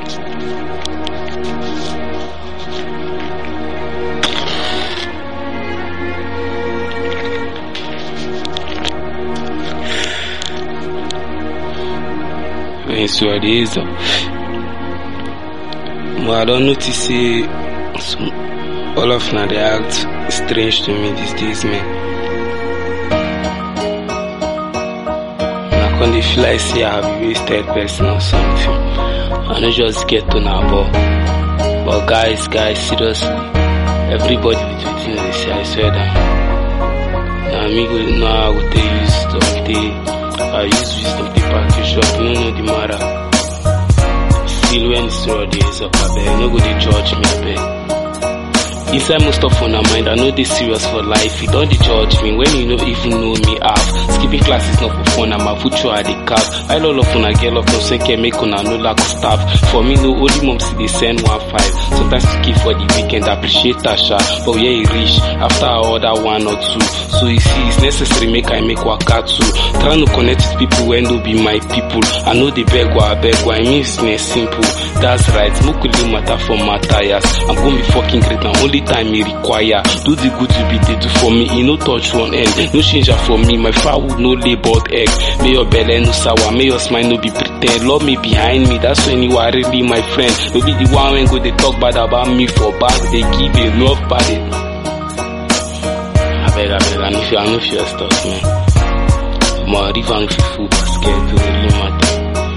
So it is. I don't notice all of them they act strange to me these days, man. I can't feel like say I have a wasted person or something. I don't just get to know but guys, seriously, everybody between they say I swear that. Now me go know how they use stuff. I use wisdom to package up, no the matter. Still when it's raw days up, I beg, no go they judge me, I beg. Inside most of on mind, I know they serious for life. You don't judge me when you don't even know me half. Skipping class is not for fun, I'm a future at the cap. I love on a girl of no sense can make on a no lack of staff. For me, no only mom see they send 1-5. Sometimes to keep for the weekend, I appreciate Tasha. But yeah, he reach after I order 1 or 2. So you see, it's necessary make I make waka too. Trying to connect with people when no be my people. I know the beg what I mean it's simple. That's right, Mukuli matter for my tires. I'm gonna be fucking great now, only time me require. Do the good to be they do for me, you no touch one end. No changer for me, my fire would no lay but egg. May your belly no sour, may your smile no be pretend. Love me behind me, that's when you are really my friend. No be the one when go they talk bad about me for back, they give a love bad. I beg, I know fear stuff, man. My river food basket to really matter.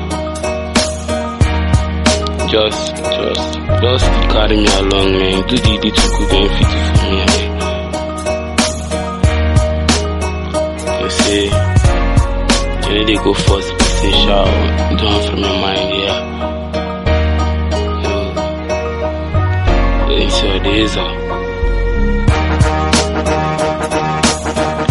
Just carry me along, man. Do the little good and fit for me, man. You see, you need to go first, but say shout, don't from your mind, yeah. So, it's your days,